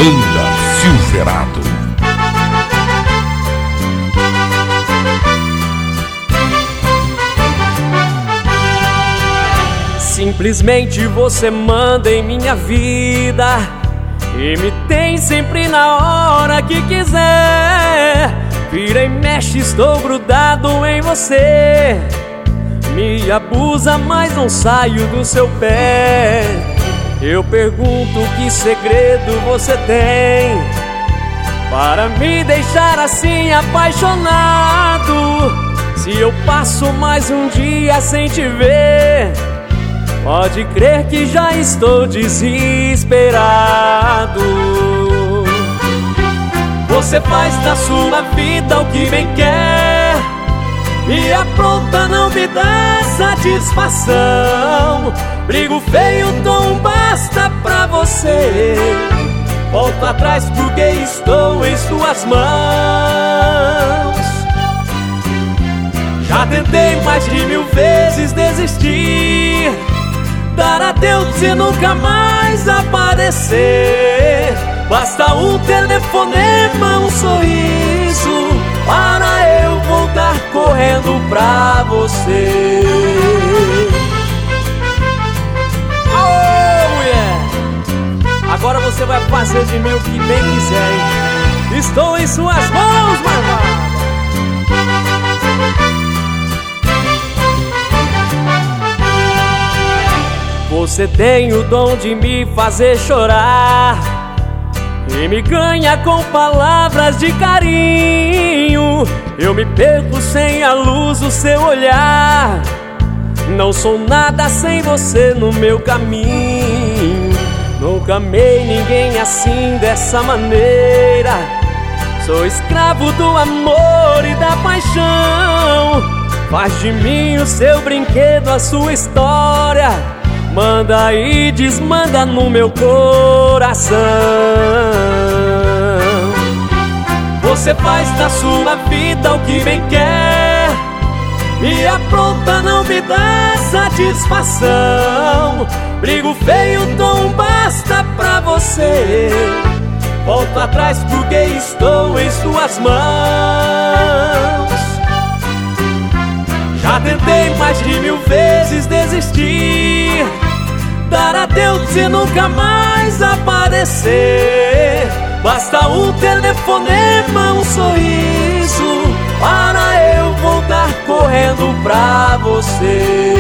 Banda Silverado. Simplesmente você manda em minha vida e me tem sempre na hora que quiser. Vira e mexe, estou grudado em você. Me abusa, mas não saio do seu pé. Eu pergunto que segredo você tem para me deixar assim apaixonado. Se eu passo mais um dia sem te ver, pode crer que já estou desesperado. Você faz da sua vida o que bem quer e apronta, não me dá satisfação. Brigo feio, dou um basta pra você. Volto atrás porque estou em suas mãos. Já tentei mais de 1000 vezes desistir, dar adeus e nunca mais aparecer. Basta um telefonema, um sorriso para eu voltar correndo pra você. Oh, mulher! Agora você vai fazer de mim o que bem quiser, hein? Estou em suas mãos, marvada! Você tem o dom de me fazer chorar e me ganha com palavras de carinho. Eu me perco sem a luz do seu olhar. Não sou nada sem você no meu caminho. Nunca amei ninguém assim, dessa maneira. Sou escravo do amor e da paixão. Faz de mim o seu brinquedo, a sua história. Manda e desmanda no meu coração. Você faz da sua vida o que bem quer e apronta, não me dá satisfação. Brigo feio, dou um basta pra você. Volto atrás porque estou em suas mãos. Já tentei mais de 1000 vezes desistir, dar adeus e nunca mais aparecer. Basta um telefonema, um sorriso para eu voltar correndo pra você.